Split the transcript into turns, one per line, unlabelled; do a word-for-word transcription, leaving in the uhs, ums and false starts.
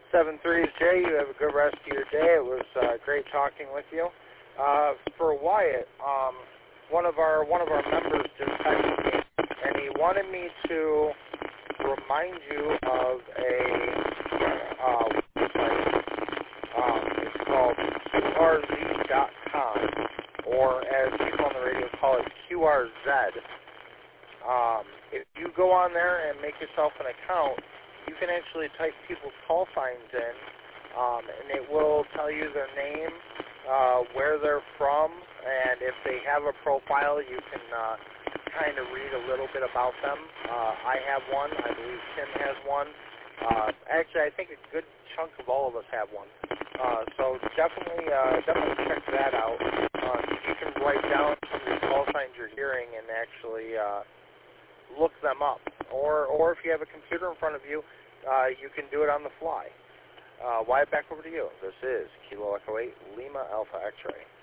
seven three is Jay. You have a good rest of your day. It was uh, great talking with you. Uh, for Wyatt, um, one of our one of our members just texted me, and he wanted me to remind you of a uh, website. Um, it's called Q R Z dot com, or as people on the radio call it, Q R Z. Um, if you go on there and make yourself an account, you can actually type people's call signs in, um, and it will tell you their name, uh, where they're from, and if they have a profile, you can uh, kind of read a little bit about them. Uh, I have one. I believe Tim has one. Uh, actually, I think a good chunk of all of us have one. Uh, so definitely, uh, definitely check that out. Uh, you can write down some of the call signs you're hearing and actually uh, look them up. Or, or if you have a computer in front of you, uh, you can do it on the fly. Uh, Wyatt, back over to you. This is Kilo Echo eight Lima Alpha X-Ray.